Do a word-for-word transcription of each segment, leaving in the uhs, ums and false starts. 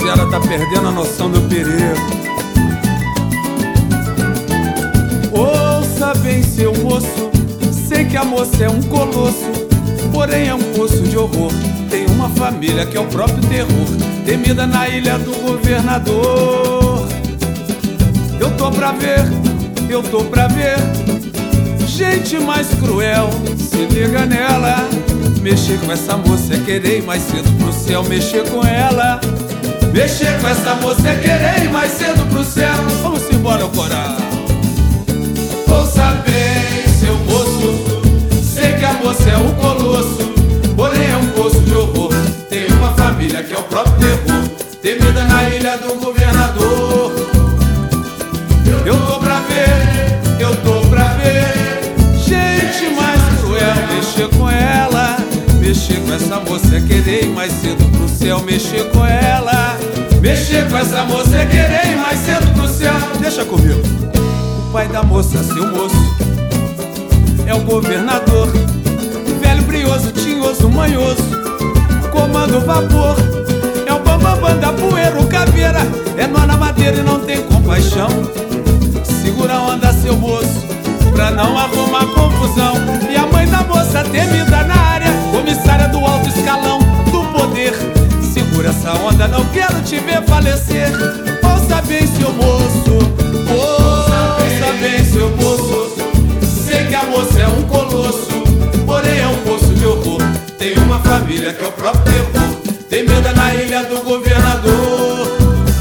rapaziada tá perdendo a noção do perigo. Ouça bem, seu moço, sei que a moça é um colosso, porém é um poço de horror. Tem uma família que é o próprio terror, temida na ilha do governador. Eu tô pra ver, eu tô pra ver gente mais cruel, se liga nela. Mexer com essa moça é querer ir mais cedo pro céu. Mexer com ela, mexer com essa moça é querer ir mais cedo pro céu. Vamos embora, coral. Ouça bem, seu moço, sei que a moça é um colosso, porém é um poço de horror. Tem uma família que é o próprio terror, temida na ilha do governador. Eu tô pra ver, eu tô pra ver gente mais cruel. Mexer com ela, mexer com essa moça é querer ir mais cedo pro céu. Mexer com ela, mexer com essa moça é querer ir mais cedo pro céu. Deixa comigo. O pai da moça, seu moço, é o governador, velho, brioso, tinhoso, manhoso, comando vapor. É o bambambam da poeira, o caveira, é nó na madeira e não tem compaixão. Segura a onda, seu moço, pra não arrumar confusão. E a mãe da moça temida na área, comissária do alto escalão do poder. Segura essa onda, não quero te ver falecer. Ouça bem, seu moço, ouça bem, seu moço, sei que a moça é um colosso, porém é um poço de horror. Tem uma família que é o próprio terror, temida na ilha do governador.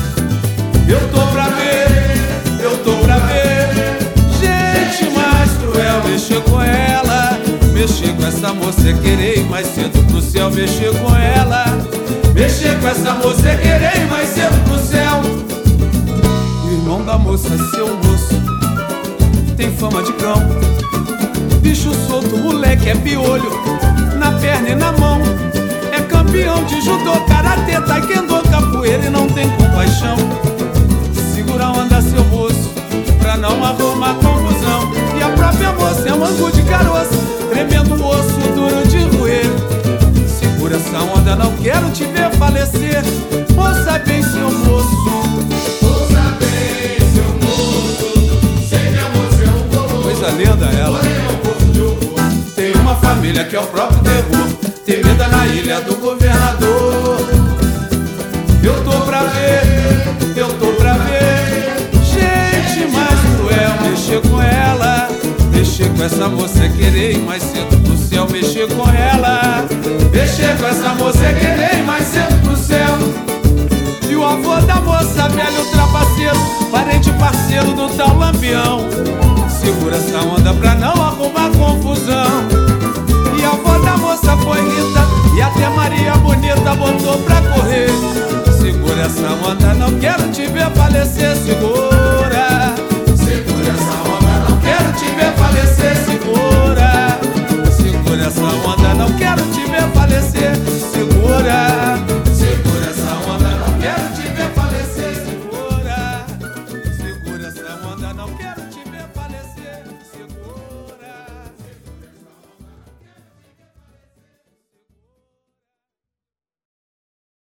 Eu tô pra ver, eu tô pra ver gente mais cruel. Mexer com ela, mexer com essa moça é querer ir mais cedo pro céu. Mexer com ela, mexer com essa moça é querer ir mais cedo pro céu. O irmão da moça, seu moço, tem fama de cão, bicho solto, moleque é piolho, na perna e na mão. É campeão de judô, karatê, taekwondo, capoeira e não tem compaixão. Segura a onda, seu moço, pra não arrumar confusão. E a própria moça é um angu de caroço, tremendo osso duro de roer. Segura essa onda, não quero te ver falecer. Ouça bem, seu moço, ouça bem, seu moço, sei que a moça é um colosso, coisa linda ela, porém é um poço de horror. Tem uma família que é o próprio terror, temida na ilha do governador. Eu tô pra ver, eu tô pra ver gente mais cruel. Mexer com ela, mexer com essa moça é querer ir mais cedo pro céu. Mexer com ela, mexer com essa moça é querer ir mais cedo pro céu. E o avô da moça, velho trapaceiro, parente parceiro do tal Lampião. Segura essa onda pra